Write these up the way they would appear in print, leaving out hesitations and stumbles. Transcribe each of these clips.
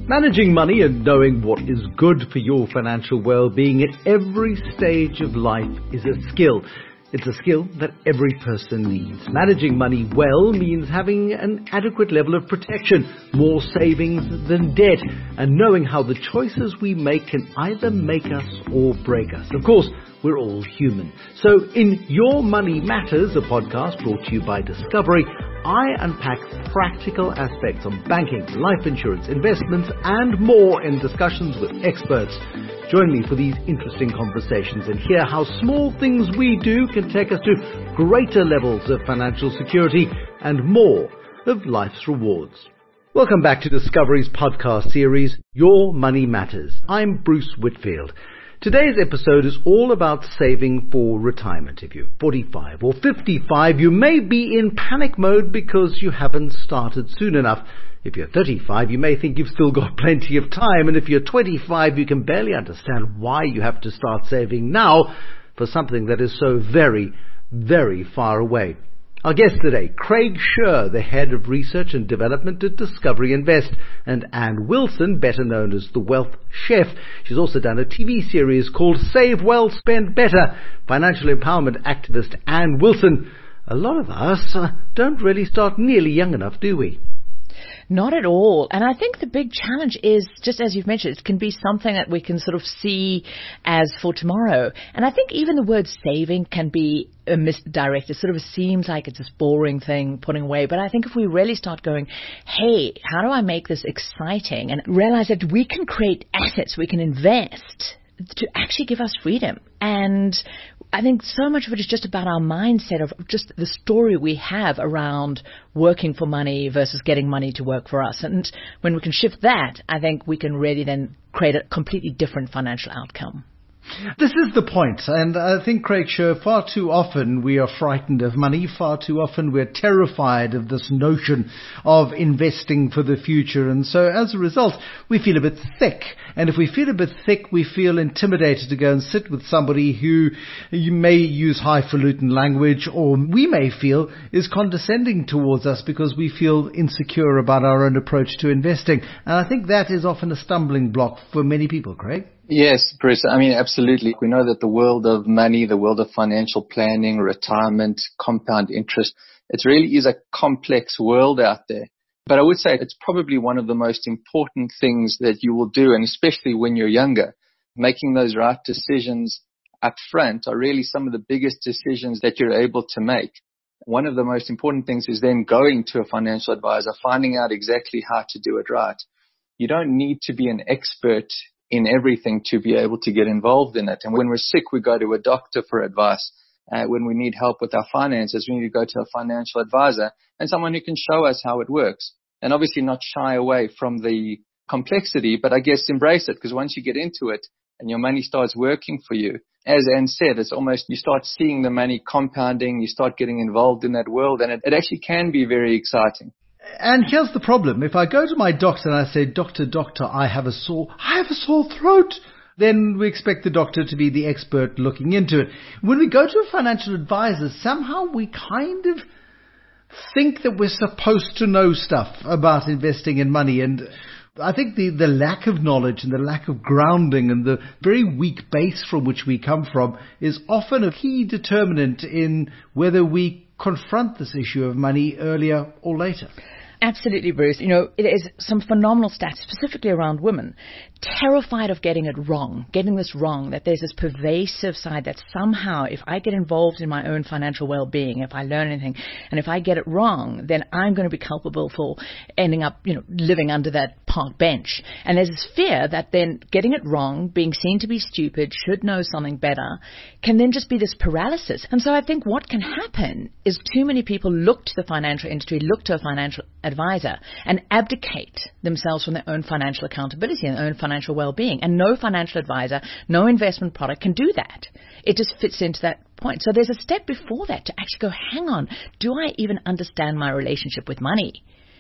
Managing money and knowing what is good for your financial well-being at every stage of life is a skill. It's a skill that every person needs. Managing money well means having an adequate level of protection, more savings than debt, and knowing how the choices we make can either make us or break us. Of course, we're all human. So in Your Money Matters, a podcast brought to you by Discovery, I unpack practical aspects on banking, life insurance, investments, and more in discussions with experts. Join me for these interesting conversations and hear how small things we do can take us to greater levels of financial security and more of life's rewards. Welcome back to Discovery's podcast series, Your Money Matters. I'm Bruce Whitfield. Today's episode is all about saving for retirement. If you're 45 or 55, you may be in panic mode because you haven't started soon enough. If you're 35, you may think you've still got plenty of time. And if you're 25, you can barely understand why you have to start saving now for something that is so very, very far away. Our guest today, Craig Scher, the Head of Research and Development at Discovery Invest, and Anne Wilson, better known as the Wealth Chef. She's also done a TV series called Save Well, Spend Better. Financial empowerment activist Anne Wilson. A lot of us don't really start nearly young enough, do we? Not at all. And I think the big challenge is, just as you've mentioned, it can be something that we can sort of see as for tomorrow. And I think even the word saving can be misdirected. It sort of seems like it's this boring thing putting away. But I think if we really start going, hey, how do I make this exciting? And realize that we can create assets, we can invest to actually give us freedom. And I think so much of it is just about our mindset of just the story we have around working for money versus getting money to work for us. And when we can shift that, I think we can really then create a completely different financial outcome. This is the point, and I think, Craig Scher, far too often we are frightened of money, far too often we're terrified of this notion of investing for the future, and so as a result we feel a bit thick, and if we feel a bit thick we feel intimidated to go and sit with somebody who you may use highfalutin language, or we may feel is condescending towards us because we feel insecure about our own approach to investing, and I think that is often a stumbling block for many people, Craig. Yes, Bruce. I mean, absolutely. We know that the world of money, the world of financial planning, retirement, compound interest, it really is a complex world out there. But I would say it's probably one of the most important things that you will do, and especially when you're younger. Making those right decisions up front are really some of the biggest decisions that you're able to make. One of the most important things is then going to a financial advisor, finding out exactly how to do it right. You don't need to be an expert in everything to be able to get involved in it. And when we're sick, we go to a doctor for advice. When we need help with our finances, we need to go to a financial advisor and someone who can show us how it works. And obviously not shy away from the complexity, but I guess embrace it, because once you get into it and your money starts working for you, as Anne said, it's almost you start seeing the money compounding, you start getting involved in that world, and it actually can be very exciting. And here's the problem. If I go to my doctor and I say, doctor, I have a sore throat, then we expect the doctor to be the expert looking into it. When we go to a financial advisor, somehow we kind of think that we're supposed to know stuff about investing in money. And I think the lack of knowledge and the lack of grounding and the very weak base from which we come from is often a key determinant in whether we confront this issue of money earlier or later. Absolutely, Bruce. You know, it is some phenomenal stats, specifically around women, terrified of getting it wrong, getting this wrong, that there's this pervasive side that somehow if I get involved in my own financial well-being, if I learn anything, and if I get it wrong, then I'm going to be culpable for ending up, living under that park bench. And there's this fear that then getting it wrong, being seen to be stupid, should know something better, can then just be this paralysis. And so I think what can happen is too many people look to the financial industry, look to a financial advisor, and abdicate themselves from their own financial accountability and their own financial well-being. And no financial advisor, no investment product can do that. It just fits into that point. So there's a step before that to actually go, hang on, do I even understand my relationship with money?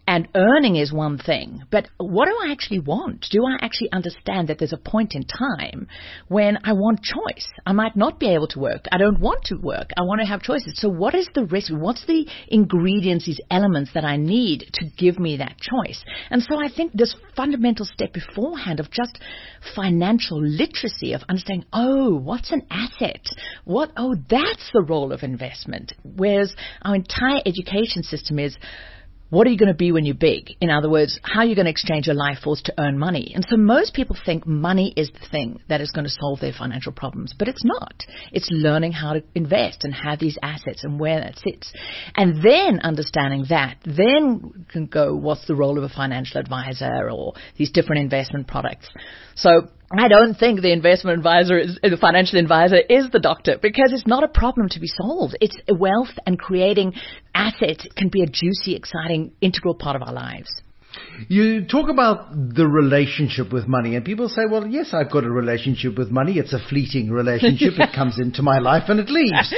And earning is one thing, but what do I actually want? Do I actually understand that there's a point in time when I want choice? I might not be able to work. I don't want to work. I want to have choices. So what is the risk? What's the ingredients, these elements that I need to give me that choice? And so I think this fundamental step beforehand of just financial literacy, of understanding, what's an asset? That's the role of investment. Whereas our entire education system is, what are you going to be when you're big? In other words, how are you going to exchange your life force to earn money? And so most people think money is the thing that is going to solve their financial problems, but it's not. It's learning how to invest and have these assets and where that sits. And then understanding that, then can go, what's the role of a financial advisor or these different investment products? So I don't think the financial advisor is the doctor, because it's not a problem to be solved. It's wealth, and creating assets can be a juicy, exciting, integral part of our lives. You talk about the relationship with money, and people say, well, yes, I've got a relationship with money. It's a fleeting relationship. It comes into my life and it leaves.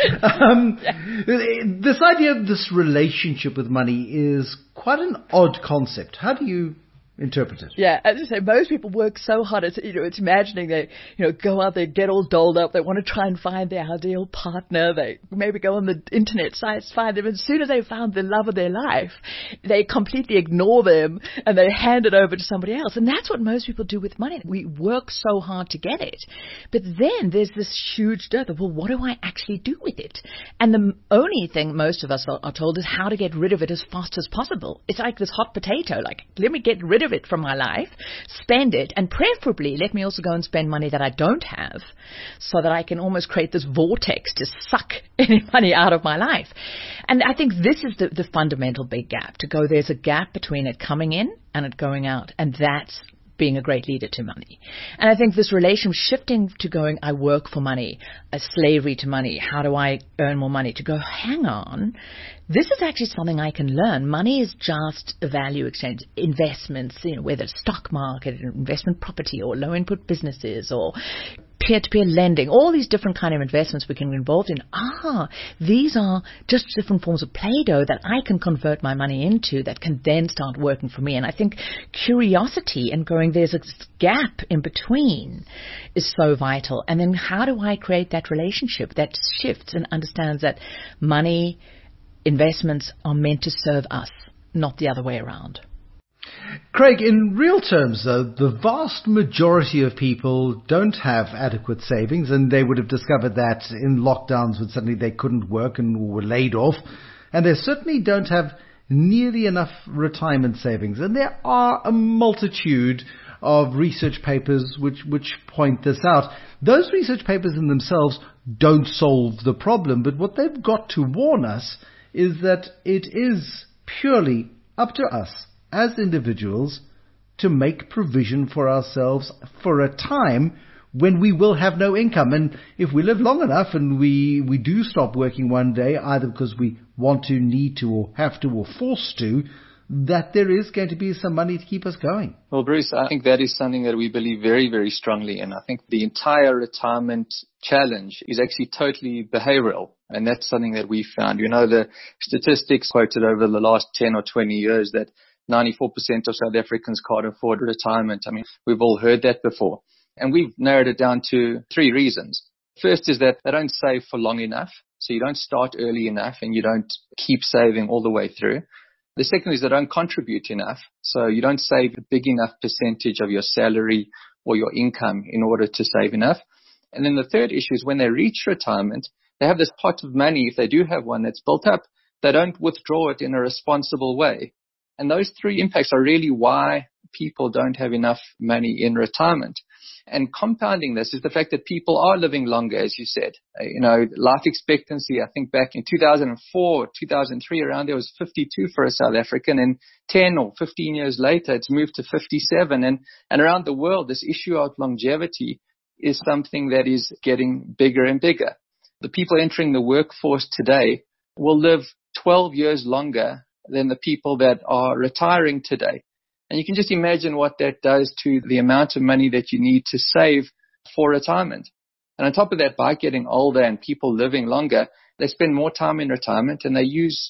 This idea of this relationship with money is quite an odd concept. How do you interpret it? Yeah, as I say, most people work so hard. It's imagining they, go out there, get all dolled up. They want to try and find their ideal partner. They maybe go on the internet sites, find them. As soon as they've found the love of their life, they completely ignore them and they hand it over to somebody else. And that's what most people do with money. We work so hard to get it. But then there's this huge dearth of, well, what do I actually do with it? And the only thing most of us are told is how to get rid of it as fast as possible. It's like this hot potato. Like, let me get rid of it from my life, spend it, and preferably let me also go and spend money that I don't have, so that I can almost create this vortex to suck any money out of my life. And I think this is the fundamental big gap, to go, there's a gap between it coming in and it going out, and that's being a great leader to money. And I think this relationship shifting to going, I work for money, a slavery to money, how do I earn more money, to go, hang on, this is actually something I can learn. Money is just a value exchange, investments, whether it's stock market, investment property, or low input businesses, or peer-to-peer lending, all these different kind of investments we can be involved in. These are just different forms of Play-Doh that I can convert my money into that can then start working for me. And I think curiosity and going, there's a gap in between is so vital. And then how do I create that relationship that shifts and understands that money, investments are meant to serve us, not the other way around? Craig, in real terms, though, the vast majority of people don't have adequate savings, and they would have discovered that in lockdowns when suddenly they couldn't work and were laid off. And they certainly don't have nearly enough retirement savings. And there are a multitude of research papers which point this out. Those research papers in themselves don't solve the problem, but what they've got to warn us is that it is purely up to us as individuals to make provision for ourselves for a time when we will have no income. And if we live long enough and we do stop working one day, either because we want to, need to, or have to, or forced to, that there is going to be some money to keep us going. Well, Bruce, I think that is something that we believe very, very strongly in. I think the entire retirement challenge is actually totally behavioral. And that's something that we found. The statistics quoted over the last 10 or 20 years that 94% of South Africans can't afford retirement. I mean, we've all heard that before. And we've narrowed it down to 3 reasons. First is that they don't save for long enough. So you don't start early enough and you don't keep saving all the way through. The second is they don't contribute enough. So you don't save a big enough percentage of your salary or your income in order to save enough. And then the third issue is when they reach retirement, they have this pot of money, if they do have one, that's built up. They don't withdraw it in a responsible way. And those 3 impacts are really why people don't have enough money in retirement. And compounding this is the fact that people are living longer, as you said. Life expectancy, I think back in 2004, 2003, around there was 52 for a South African. And 10 or 15 years later, it's moved to 57. And around the world, this issue of longevity is something that is getting bigger and bigger. The people entering the workforce today will live 12 years longer than the people that are retiring today. And you can just imagine what that does to the amount of money that you need to save for retirement. And on top of that, by getting older and people living longer, they spend more time in retirement and they use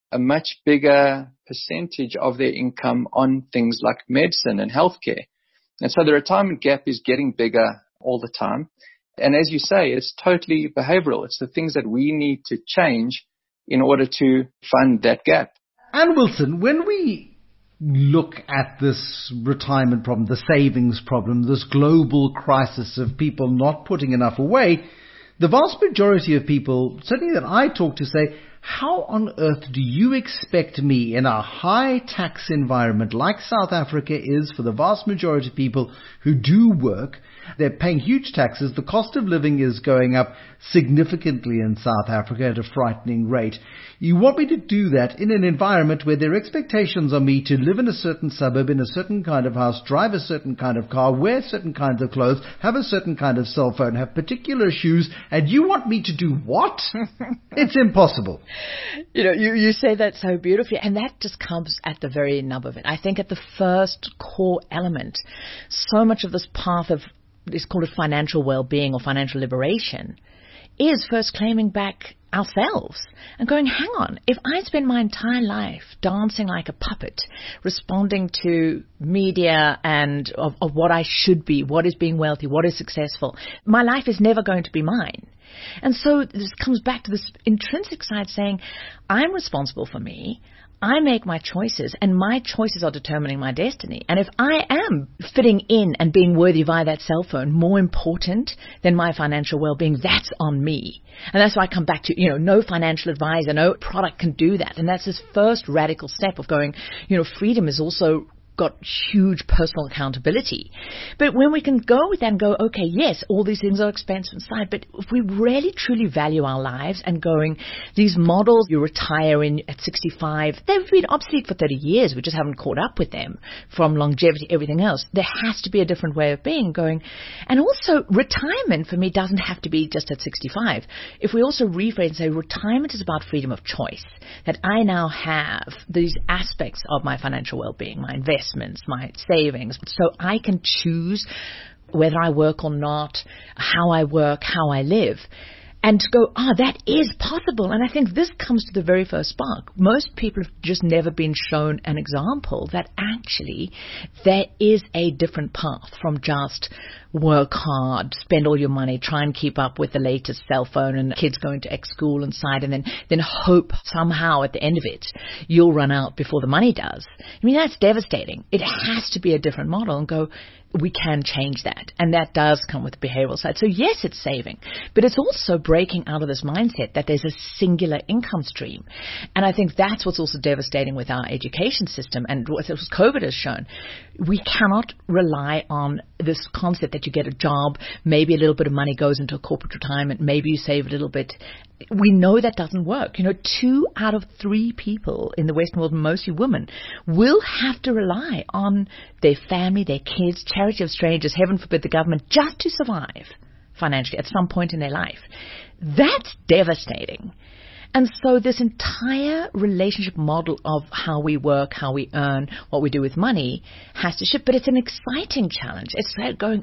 a much bigger percentage of their income on things like medicine and healthcare. And so the retirement gap is getting bigger all the time. And as you say, it's totally behavioral. It's the things that we need to change in order to fund that gap. Anne Wilson, when we look at this retirement problem, the savings problem, this global crisis of people not putting enough away, the vast majority of people, certainly that I talk to, say, how on earth do you expect me in a high tax environment like South Africa is for the vast majority of people who do work? They're paying huge taxes. The cost of living is going up significantly in South Africa at a frightening rate. You want me to do that in an environment where their expectations are me to live in a certain suburb, in a certain kind of house, drive a certain kind of car, wear certain kinds of clothes, have a certain kind of cell phone, have particular shoes, and you want me to do what? It's impossible. You know, you say that so beautifully, and that just comes at the very nub of it. I think at the first core element, so much of this path of, let's call it financial well-being or financial liberation, is first claiming back ourselves and going, hang on, if I spend my entire life dancing like a puppet, responding to media and of what I should be, what is being wealthy, what is successful, my life is never going to be mine. And so this comes back to this intrinsic side saying, I'm responsible for me. I make my choices, and my choices are determining my destiny. And if I am fitting in and being worthy via that cell phone more important than my financial well-being, that's on me. And that's why I come back to, no financial advisor, no product can do that. And that's this first radical step of going, freedom is also got huge personal accountability. But when we can go with that and go, okay, yes, all these things are expensive inside, but if we really truly value our lives and going, these models you retire in at 65, they've been obsolete for 30 years. We just haven't caught up with them from longevity, everything else. There has to be a different way of being going. And also retirement for me doesn't have to be just at 65. If we also rephrase and say retirement is about freedom of choice, that I now have these aspects of my financial well-being, my investments, my savings, so I can choose whether I work or not, how I work, how I live. And to go, that is possible. And I think this comes to the very first spark. Most people have just never been shown an example that actually there is a different path from just work hard, spend all your money, try and keep up with the latest cell phone and kids going to ex-school inside, and then hope somehow at the end of it you'll run out before the money does. I mean, that's devastating. It has to be a different model and go, we can change that. And that does come with the behavioral side. So yes, it's saving, but it's also breaking out of this mindset that there's a singular income stream. And I think that's what's also devastating with our education system and what COVID has shown. We cannot rely on this concept that you get a job, maybe a little bit of money goes into a corporate retirement, maybe you save a little bit. We know that doesn't work. 2 out of 3 people in the Western world, mostly women, will have to rely on their family, their kids, charity of strangers, heaven forbid the government, just to survive financially at some point in their life. That's devastating. And so this entire relationship model of how we work, how we earn, what we do with money has to shift. But it's an exciting challenge. It's like going,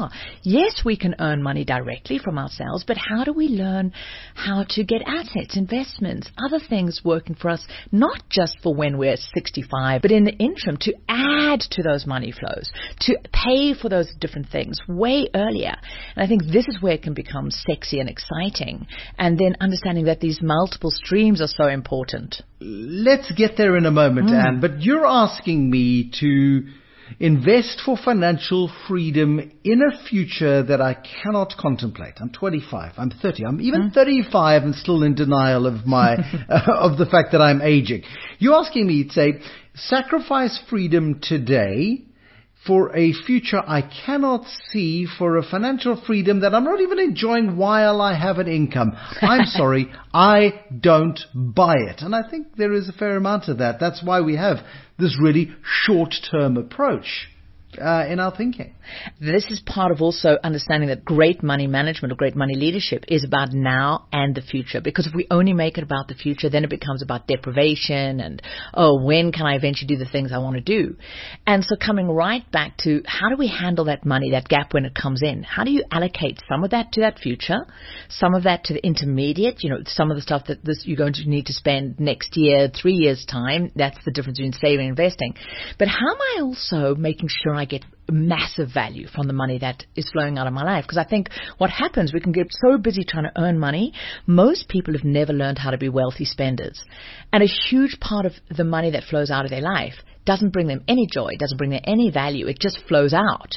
yes, we can earn money directly from ourselves, but how do we learn how to get assets, investments, other things working for us, not just for when we're 65, but in the interim to add to those money flows, to pay for those different things way earlier. And I think this is where it can become sexy and exciting. And then understanding that these multiple streams are so important. Let's get there in a moment, Anne, but you're asking me to invest for financial freedom in a future that I cannot contemplate. I'm 25, I'm 30, I'm even 35 and still in denial of my of the fact that I'm aging. You're asking me to say, sacrifice freedom today for a future I cannot see, for a financial freedom that I'm not even enjoying while I have an income. I'm sorry, I don't buy it. And I think there is a fair amount of that. That's why we have this really short-term approach. in our thinking. This is part of also understanding that great money management or great money leadership is about now and the future. Because if we only make it about the future, then it becomes about deprivation and, when can I eventually do the things I want to do? And so coming right back to how do we handle that money, that gap when it comes in? How do you allocate some of that to that future, some of that to the intermediate, some of the stuff that you're going to need to spend next year, 3 years' time. That's the difference between saving and investing. But how am I also making sure I get massive value from the money that is flowing out of my life? Because I think what happens, we can get so busy trying to earn money. Most people have never learned how to be wealthy spenders. And a huge part of the money that flows out of their life doesn't bring them any joy, doesn't bring them any value. It just flows out.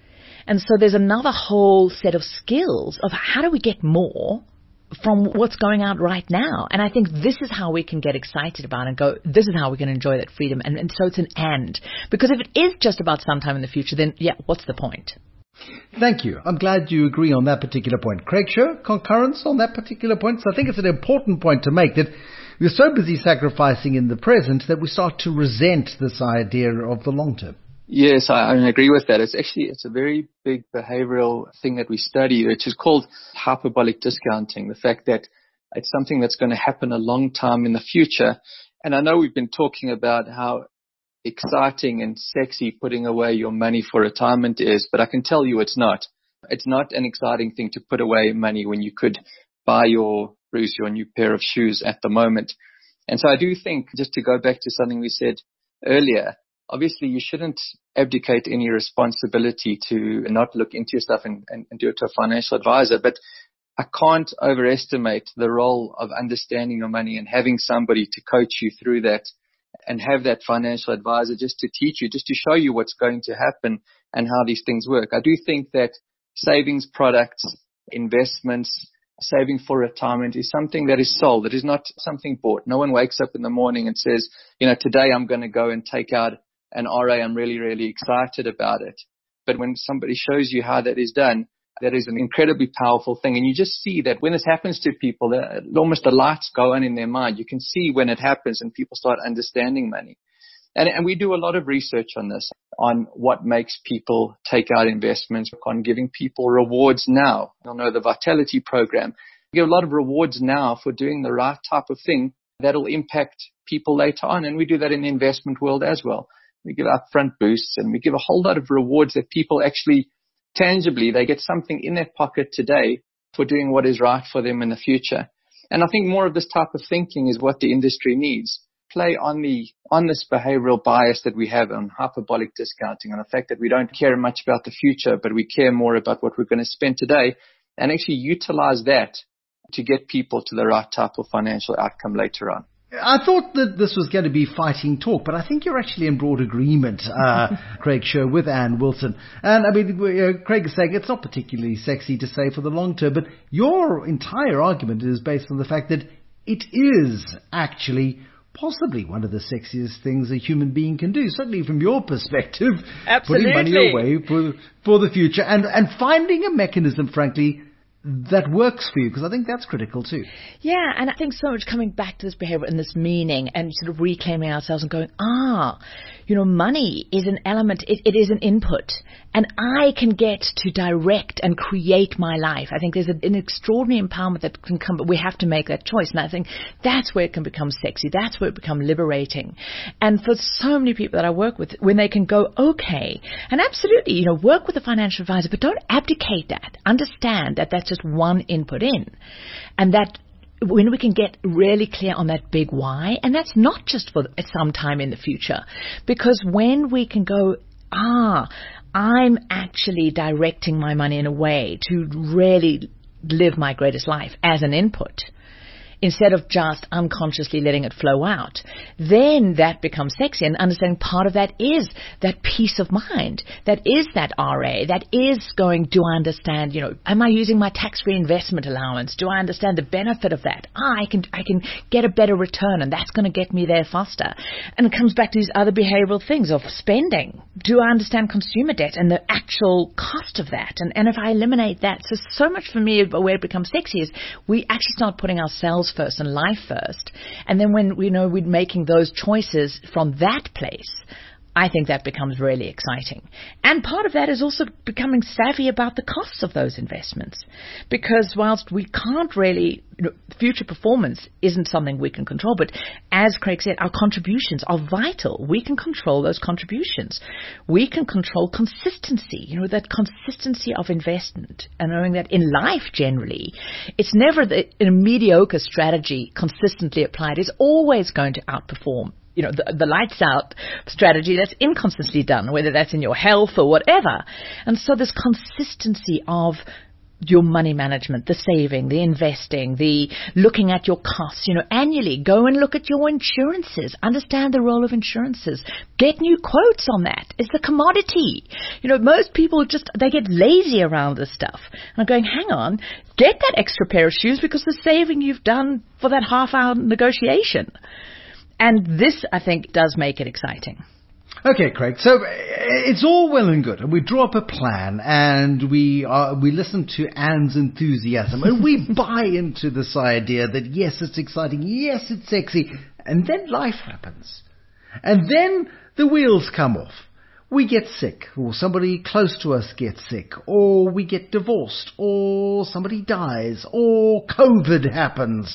And so there's another whole set of skills of how do we get more from what's going out right now. And I think this is how we can get excited about and go, this is how we can enjoy that freedom. And so it's an and. Because if it is just about sometime in the future, then what's the point? Thank you. I'm glad you agree on that particular point. Craig Sher, concurrence on that particular point? So I think it's an important point to make, that we're so busy sacrificing in the present that we start to resent this idea of the long term. Yes, I agree with that. It's a very big behavioral thing that we study, which is called hyperbolic discounting. The fact that it's something that's going to happen a long time in the future. And I know we've been talking about how exciting and sexy putting away your money for retirement is, but I can tell you it's not. It's not an exciting thing to put away money when you could buy your new pair of shoes at the moment. And so I do think, just to go back to something we said earlier, obviously, you shouldn't abdicate any responsibility to not look into your stuff and do it to a financial advisor. But I can't overestimate the role of understanding your money and having somebody to coach you through that and have that financial advisor just to teach you, just to show you what's going to happen and how these things work. I do think that savings products, investments, saving for retirement is something that is sold. It is not something bought. No one wakes up in the morning and says, today I'm going to go and take out an RA, I'm really, really excited about it. But when somebody shows you how that is done, that is an incredibly powerful thing. And you just see that when this happens to people, almost the lights go on in their mind. You can see when it happens and people start understanding money. And we do a lot of research on this, on what makes people take out investments, on giving people rewards now. You'll know the Vitality program. We give a lot of rewards now for doing the right type of thing that'll impact people later on. And we do that in the investment world as well. We give upfront boosts and we give a whole lot of rewards that people actually tangibly, they get something in their pocket today for doing what is right for them in the future. And I think more of this type of thinking is what the industry needs. Play on this behavioral bias that we have on hyperbolic discounting, on the fact that we don't care much about the future, but we care more about what we're going to spend today, and actually utilize that to get people to the right type of financial outcome later on. I thought that this was going to be fighting talk, but I think you're actually in broad agreement, Craig Sher, with Anne Wilson. And I mean, Craig is saying it's not particularly sexy to save for the long term, but your entire argument is based on the fact that it is actually possibly one of the sexiest things a human being can do, certainly from your perspective. Absolutely. Putting money away for the future and finding a mechanism, frankly, that works for you, because I think that's critical too. Yeah, and I think so much coming back to this behavior and this meaning and sort of reclaiming ourselves and going, money is an element, it is an input, and I can get to direct and create my life. I think there's an extraordinary empowerment that can come, but we have to make that choice, and I think that's where it can become sexy, that's where it becomes liberating. And for so many people that I work with, when they can go, okay, and absolutely, work with a financial advisor, but don't abdicate that. Understand that that's just one input in, and that when we can get really clear on that big why, and that's not just for some time in the future, because when we can go, I'm actually directing my money in a way to really live my greatest life as an input, instead of just unconsciously letting it flow out, then that becomes sexy. And understanding part of that is that peace of mind, that is that RA, that is going, do I understand, am I using my tax-free investment allowance? Do I understand the benefit of that? I can get a better return, and that's going to get me there faster. And it comes back to these other behavioral things of spending. Do I understand consumer debt and the actual cost of that? And if I eliminate that, so much for me where it becomes sexy is we actually start putting ourselves first and life first. And then when we're making those choices from that place, I think that becomes really exciting. And part of that is also becoming savvy about the costs of those investments. Because whilst we can't really, future performance isn't something we can control, but as Craig said, our contributions are vital. We can control those contributions. We can control consistency, that consistency of investment, and knowing that in life generally, it's never a mediocre strategy consistently applied is always going to outperform the lights out strategy that's inconsistently done, whether that's in your health or whatever. And so this consistency of your money management, the saving, the investing, the looking at your costs, annually go and look at your insurances, understand the role of insurances, get new quotes on that. It's a commodity. Most people they get lazy around this stuff. And I'm going, hang on, get that extra pair of shoes because the saving you've done for that half-hour negotiation. And this, I think, does make it exciting. Okay, Craig. So it's all well and good, and we draw up a plan, and we listen to Anne's enthusiasm, and we buy into this idea that yes, it's exciting, yes, it's sexy, and then life happens, and then the wheels come off. We get sick, or somebody close to us gets sick, or we get divorced, or somebody dies, or COVID happens.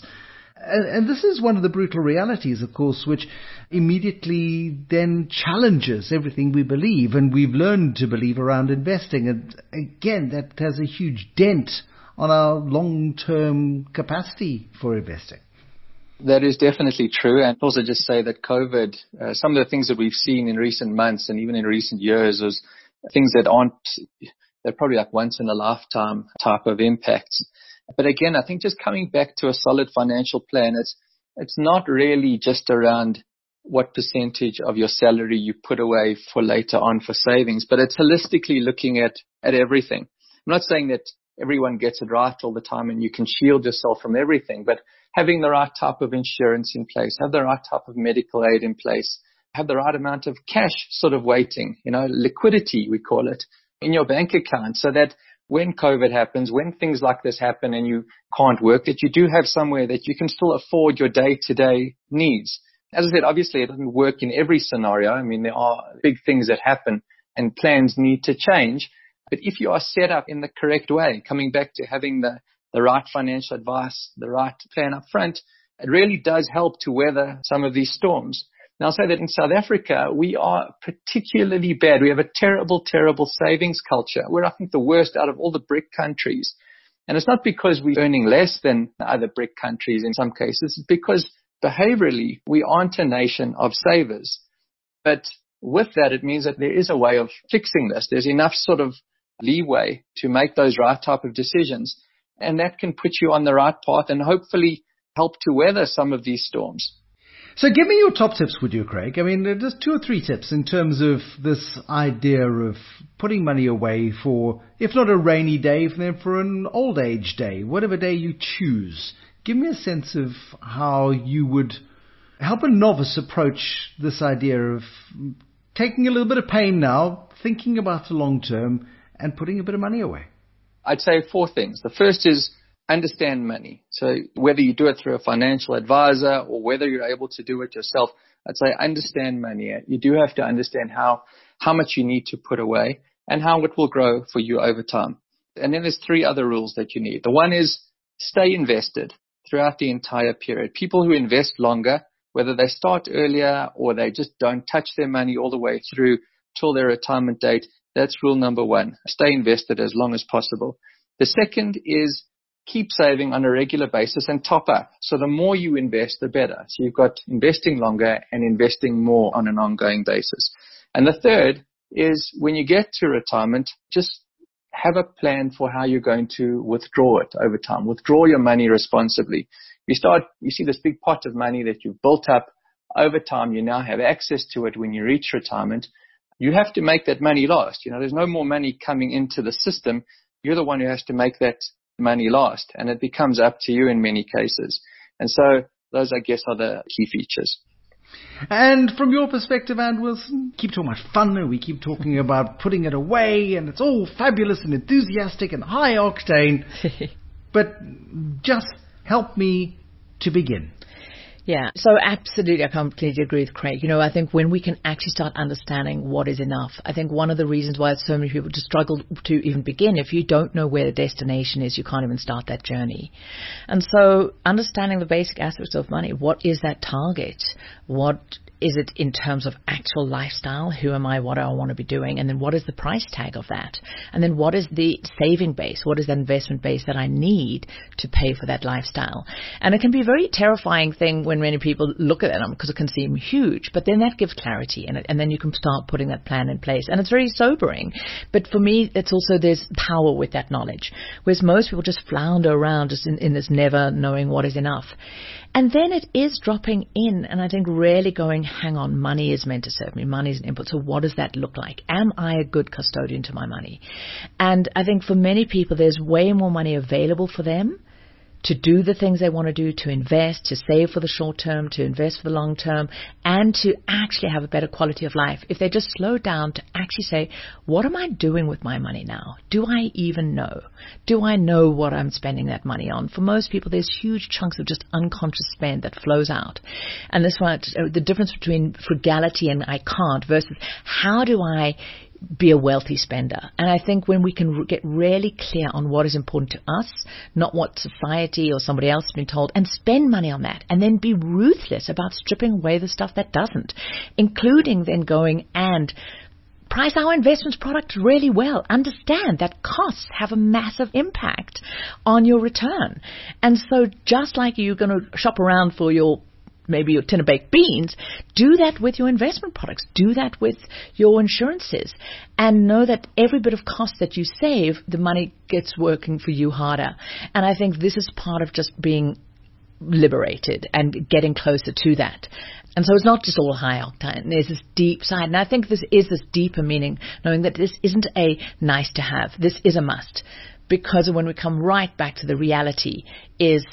And this is one of the brutal realities, of course, which immediately then challenges everything we believe and we've learned to believe around investing. And again, that has a huge dent on our long-term capacity for investing. That is definitely true. And also just say that COVID, some of the things that we've seen in recent months and even in recent years was things that they're probably like once in a lifetime type of impacts. But again, I think just coming back to a solid financial plan, it's not really just around what percentage of your salary you put away for later on for savings, but it's holistically looking at everything. I'm not saying that everyone gets it right all the time and you can shield yourself from everything, but having the right type of insurance in place, have the right type of medical aid in place, have the right amount of cash sort of waiting, liquidity, we call it, in your bank account, so that when COVID happens, when things like this happen and you can't work, that you do have somewhere that you can still afford your day-to-day needs. As I said, obviously it doesn't work in every scenario. I mean, there are big things that happen and plans need to change. But if you are set up in the correct way, coming back to having the right financial advice, the right plan up front, it really does help to weather some of these storms. Now, I'll say that in South Africa, we are particularly bad. We have a terrible, terrible savings culture. We're, I think, the worst out of all the BRIC countries. And it's not because we're earning less than other BRIC countries in some cases. It's because behaviorally, we aren't a nation of savers. But with that, it means that there is a way of fixing this. There's enough sort of leeway to make those right type of decisions. And that can put you on the right path and hopefully help to weather some of these storms. So give me your top tips, would you, Craig? I mean, just 2 or 3 tips in terms of this idea of putting money away for, if not a rainy day, then for an old age day, whatever day you choose. Give me a sense of how you would help a novice approach this idea of taking a little bit of pain now, thinking about the long term, and putting a bit of money away. I'd say 4 things. The first is understand money. So whether you do it through a financial advisor or whether you're able to do it yourself, I'd say understand money. You do have to understand how much you need to put away and how it will grow for you over time. And then there's 3 other rules that you need. The one is stay invested throughout the entire period. People who invest longer, whether they start earlier or they just don't touch their money all the way through till their retirement date, that's rule number 1. Stay invested as long as possible. The second is keep saving on a regular basis and top up. So the more you invest, the better. So you've got investing longer and investing more on an ongoing basis. And the third is when you get to retirement, just have a plan for how you're going to withdraw it over time. Withdraw your money responsibly. You see this big pot of money that you've built up over time. You now have access to it when you reach retirement. You have to make that money last. There's no more money coming into the system. You're the one who has to make that money last, and it becomes up to you in many cases. And so those, I guess, are the key features. And from your perspective, Anne Wilson, keep talking about fun, and we keep talking about putting it away, and it's all fabulous and enthusiastic and high octane. But just help me to begin. Yeah, so absolutely, I completely agree with Craig. I think when we can actually start understanding what is enough, I think one of the reasons why so many people just struggle to even begin, if you don't know where the destination is, you can't even start that journey. And so understanding the basic aspects of money, what is that target? What is it in terms of actual lifestyle? Who am I? What do I want to be doing? And then what is the price tag of that? And then what is the saving base? What is the investment base that I need to pay for that lifestyle? And it can be a very terrifying thing when many people look at them because it can seem huge, but then that gives clarity and then you can start putting that plan in place. And it's very sobering. But for me, it's also there's power with that knowledge, whereas most people just flounder around just in this never knowing what is enough. And then it is dropping in, and I think really going, hang on, money is meant to serve me. Money is an input. So what does that look like? Am I a good custodian to my money? And I think for many people, there's way more money available for them to do the things they want to do, to invest, to save for the short term, to invest for the long term, and to actually have a better quality of life. If they just slow down to actually say, what am I doing with my money now? Do I even know? Do I know what I'm spending that money on? For most people, there's huge chunks of just unconscious spend that flows out. And this one, the difference between frugality and I can't versus how do I be a wealthy spender. And I think when we can get really clear on what is important to us, not what society or somebody else has been told, and spend money on that, and then be ruthless about stripping away the stuff that doesn't, including then going and price our investments products really well. Understand that costs have a massive impact on your return. And so just like you're going to shop around for maybe your tin of baked beans, do that with your investment products. Do that with your insurances. And know that every bit of cost that you save, the money gets working for you harder. And I think this is part of just being liberated and getting closer to that. And so it's not just all high octane. There's this deep side. And I think this is this deeper meaning, knowing that this isn't a nice to have. This is a must. Because when we come right back to the reality is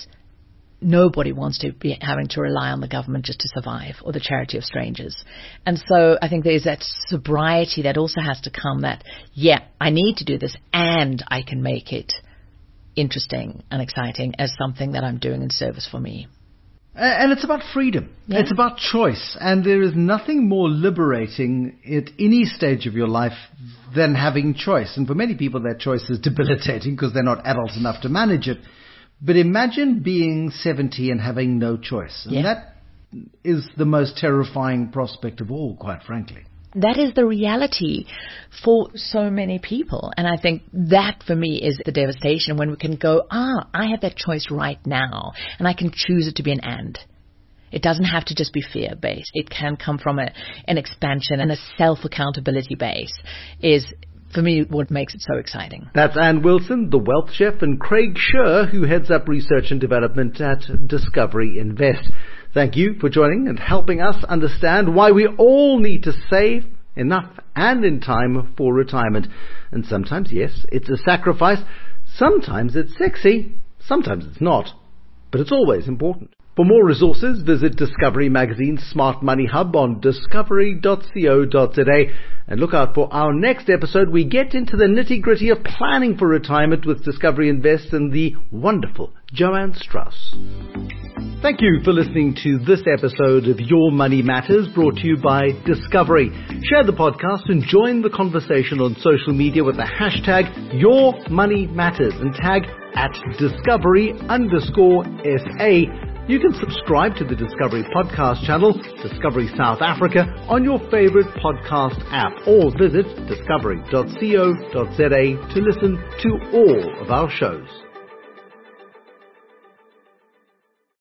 nobody wants to be having to rely on the government just to survive or the charity of strangers. And so I think there's that sobriety that also has to come that, yeah, I need to do this and I can make it interesting and exciting as something that I'm doing in service for me. And it's about freedom. Yeah. It's about choice. And there is nothing more liberating at any stage of your life than having choice. And for many people, that choice is debilitating because they're not adult enough to manage it. But imagine being 70 and having no choice. And that is the most terrifying prospect of all, quite frankly. That is the reality for so many people. And I think that for me is the devastation when we can go, I have that choice right now and I can choose it to be an and. It doesn't have to just be fear-based. It can come from an expansion and a self-accountability base is for me, what makes it so exciting. That's Ann Wilson, the wealth chef, and Craig Scher, who heads up research and development at Discovery Invest. Thank you for joining and helping us understand why we all need to save enough and in time for retirement. And sometimes, yes, it's a sacrifice. Sometimes it's sexy. Sometimes it's not. But it's always important. For more resources, visit Discovery Magazine's Smart Money Hub on discovery.co.za and look out for our next episode. We get into the nitty-gritty of planning for retirement with Discovery Invest and the wonderful Joanne Strauss. Thank you for listening to this episode of Your Money Matters, brought to you by Discovery. Share the podcast and join the conversation on social media with the hashtag YourMoneyMatters and tag @Discovery_SA. You can subscribe to the Discovery Podcast channel, Discovery South Africa, on your favorite podcast app, or visit discovery.co.za to listen to all of our shows.